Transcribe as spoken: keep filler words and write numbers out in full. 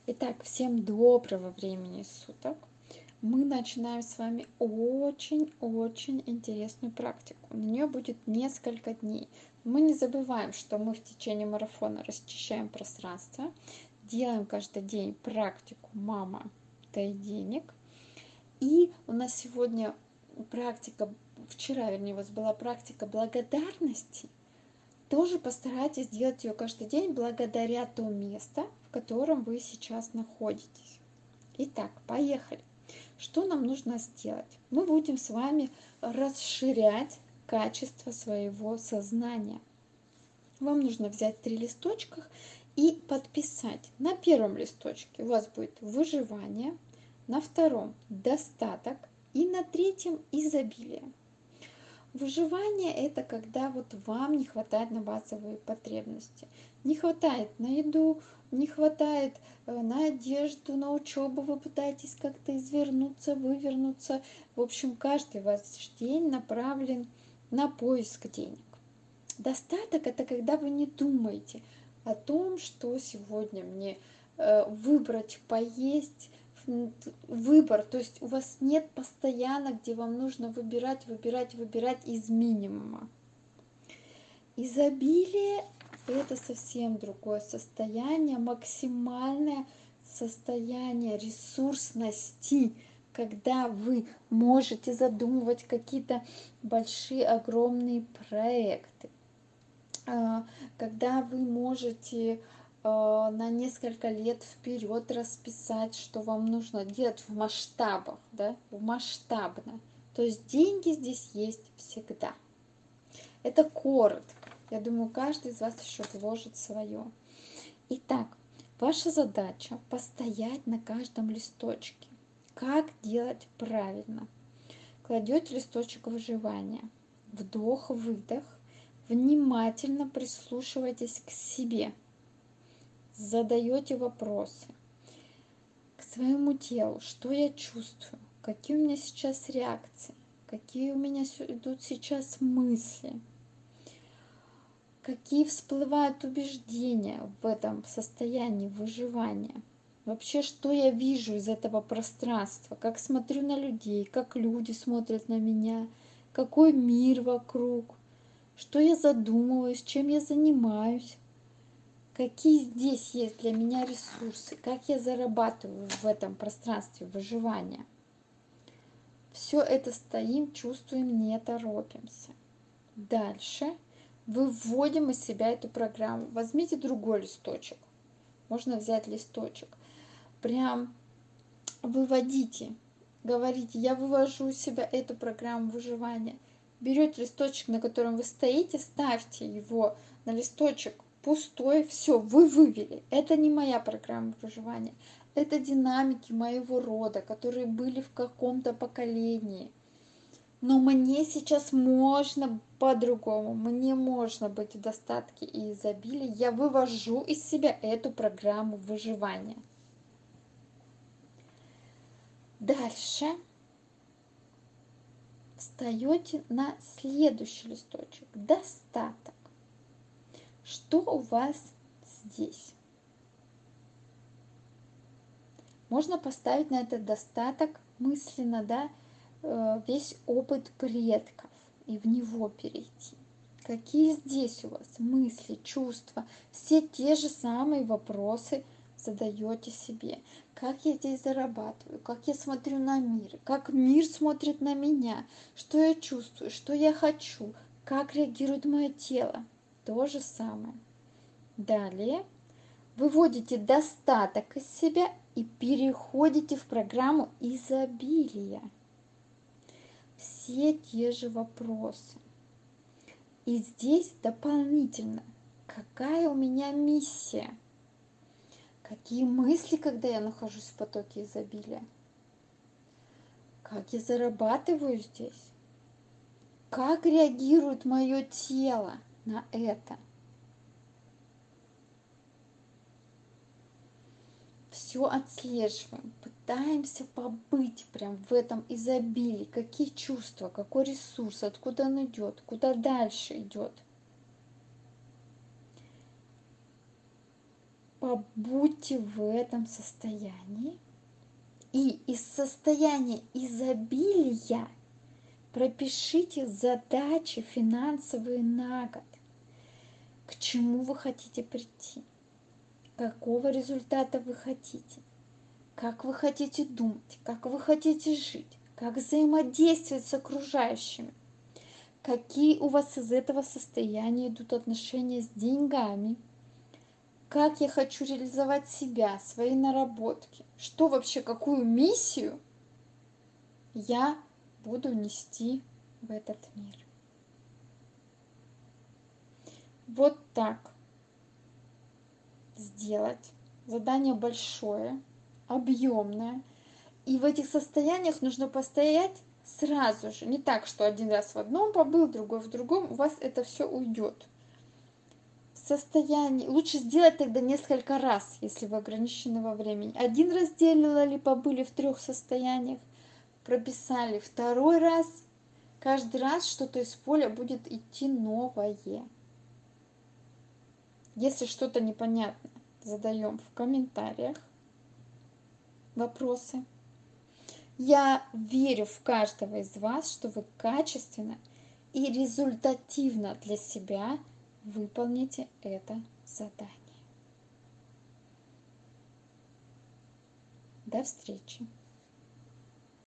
Итак, всем доброго времени суток. Мы начинаем с вами очень-очень интересную практику. На нее будет несколько дней. Мы не забываем, что мы в течение марафона расчищаем пространство, делаем каждый день практику «Мама, дай денег». И у нас сегодня практика, вчера, вернее, у вас была практика благодарности. Тоже постарайтесь делать ее каждый день благодаря то место, в котором вы сейчас находитесь. Итак, поехали. Что нам нужно сделать? Мы будем с вами расширять качество своего сознания. Вам нужно взять три листочка и подписать. На первом листочке у вас будет выживание, на втором достаток и на третьем изобилие. Выживание – это когда вот вам не хватает на базовые потребности. Не хватает на еду, не хватает на одежду, на учебу, вы пытаетесь как-то извернуться, вывернуться. В общем, каждый ваш день направлен на поиск денег. Достаток – это когда вы не думаете о том, что сегодня мне выбрать, поесть, выбор, то есть у вас нет постоянно, где вам нужно выбирать, выбирать, выбирать из минимума. Изобилие – это совсем другое состояние, максимальное состояние ресурсности, когда вы можете задумывать какие-то большие, огромные проекты, когда вы можете на несколько лет вперед расписать, что вам нужно делать в масштабах, да, в масштабно. То есть деньги здесь есть всегда. Это коротко. Я думаю, каждый из вас еще вложит свое. Итак, ваша задача постоять на каждом листочке. Как делать правильно? Кладете листочек выживания. Вдох-выдох. Внимательно прислушивайтесь к себе. Задаете вопросы к своему телу, что я чувствую, какие у меня сейчас реакции, какие у меня идут сейчас мысли, какие всплывают убеждения в этом состоянии выживания. Вообще, что я вижу из этого пространства, как смотрю на людей, как люди смотрят на меня, какой мир вокруг, что я задумываюсь, чем я занимаюсь. Какие здесь есть для меня ресурсы, как я зарабатываю в этом пространстве выживания. Все это стоим, чувствуем, не торопимся. Дальше выводим из себя эту программу. Возьмите другой листочек. Можно взять листочек. Прям выводите. Говорите, я вывожу из себя эту программу выживания. Берете листочек, на котором вы стоите, ставьте его на листочек пустой, все, вы вывели. Это не моя программа выживания. Это динамики моего рода, которые были в каком-то поколении. Но мне сейчас можно по-другому. Мне можно быть в достатке и изобилии. Я вывожу из себя эту программу выживания. Дальше встаете на следующий листочек. Достаток. Что у вас здесь? Можно поставить на этот достаток мысленно, да, весь опыт предков и в него перейти. Какие здесь у вас мысли, чувства? Все те же самые вопросы задаете себе. Как я здесь зарабатываю? Как я смотрю на мир? Как мир смотрит на меня? Что я чувствую? Что я хочу? Как реагирует мое тело? То же самое. Далее выводите достаток из себя и переходите в программу изобилия. Все те же вопросы. И здесь дополнительно, какая у меня миссия? Какие мысли, когда я нахожусь в потоке изобилия? Как я зарабатываю здесь? Как реагирует мое тело на это? Все отслеживаем, пытаемся побыть прям в этом изобилии. Какие чувства, какой ресурс, откуда он идет, куда дальше идет. Побудьте в этом состоянии. И из состояния изобилия пропишите задачи финансовые на год. К чему вы хотите прийти? Какого результата вы хотите? Как вы хотите думать? Как вы хотите жить? Как взаимодействовать с окружающими? Какие у вас из этого состояния идут отношения с деньгами? Как я хочу реализовать себя, свои наработки? Что вообще, какую миссию я буду нести в этот мир? Вот так сделать. Задание большое, объемное. И в этих состояниях нужно постоять сразу же. Не так, что один раз в одном побыл, другой в другом. У вас это все уйдет. Состояние лучше сделать тогда несколько раз, если вы ограничены во времени. Один раз делали, побыли в трех состояниях, прописали. Второй раз, каждый раз что-то из поля будет идти новое. Если что-то непонятно, задаем в комментариях вопросы. Я верю в каждого из вас, что вы качественно и результативно для себя выполните это задание. До встречи!